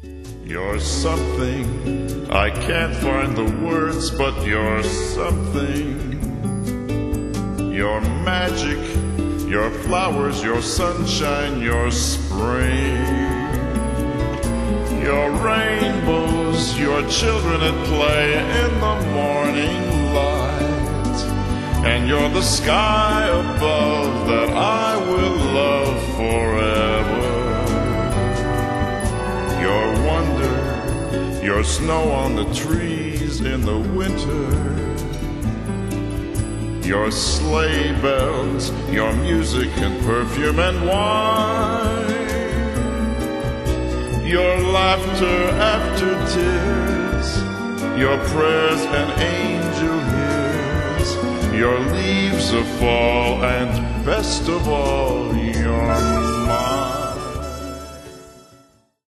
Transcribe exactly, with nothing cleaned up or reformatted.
You're something, I can't find the words, but you're something. Your magic, your flowers, your sunshine, your spring. Your rainbows, your children at play in the morning light. And you're the sky above that I will love forever. Your wonder, your snow on the trees in the winter. Your sleigh bells, your music and perfume and wine. Your laughter after tears, your prayers an angel hears. Your leaves of fall, and best of all, you're mine.